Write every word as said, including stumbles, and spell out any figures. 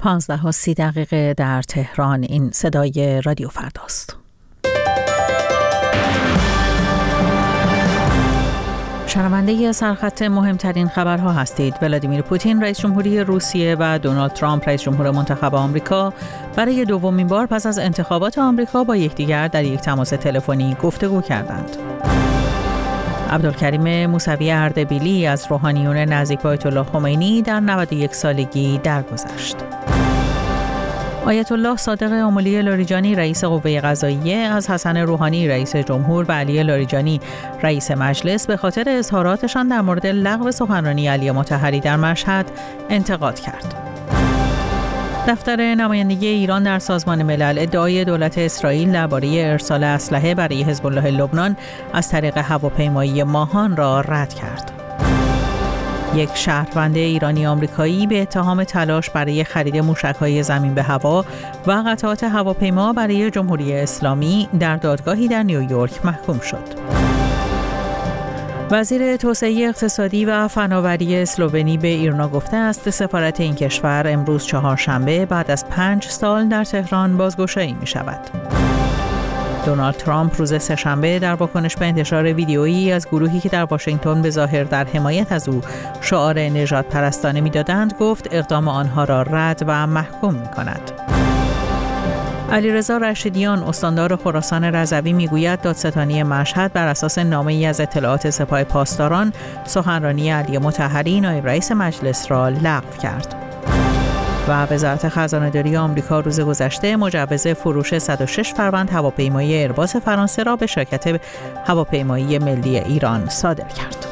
پانزده و سی دقیقه در تهران. این صدای رادیو فرداست. شنونده سرخط مهمترین خبرها هستید. ولادیمیر پوتین رئیس جمهوری روسیه و دونالد ترامپ رئیس جمهور منتخب آمریکا برای دومین بار پس از انتخابات آمریکا با یکدیگر در یک تماس تلفنی گفتگو کردند. عبدالکریم موسوی اردبیلی از روحانیون نزدیک به آیت الله خمینی در نود و یک سالگی درگذشت. آیت الله صادق آملی لاریجانی رئیس قوه قضاییه از حسن روحانی رئیس جمهور و علی لاریجانی رئیس مجلس به خاطر اظهاراتشان در مورد لغو سخنرانی علی مطهری در مشهد انتقاد کرد. دفتر نمایندگی ایران در سازمان ملل ادعای دولت اسرائیل درباره ارسال اسلحه برای حزب الله لبنان از طریق هواپیمایی ماهان را رد کرد. یک شهروند ایرانی آمریکایی به اتهام تلاش برای خرید موشک‌های زمین به هوا و قطعات هواپیما برای جمهوری اسلامی در دادگاهی در نیویورک محکوم شد. وزیر توسعه اقتصادی و فناوری اسلوونی به ایرنا گفته است سفارت این کشور امروز چهارشنبه بعد از پنج سال در تهران بازگشایی می شود. دونالد ترامپ روز سه‌شنبه در واکنش به انتشار ویدیویی از گروهی که در واشنگتن به ظاهر در حمایت از او شعار نژاد پرستانه می‌دادند گفت اقدام آنها را رد و محکوم می‌کند. علیرضا رشیدیان استاندار خراسان رضوی میگوید دادستانی مشهد بر اساس نامه‌ای از اطلاعات سپاه پاسداران سخنرانی علی مطهری نایب رئیس مجلس را لغو کرد. و وزارت خزانه‌داری آمریکا روز گذشته مجوز فروش صد و شش فروند هواپیمای ایرباس فرانسه را به شرکت هواپیمایی ملی ایران صادر کرد.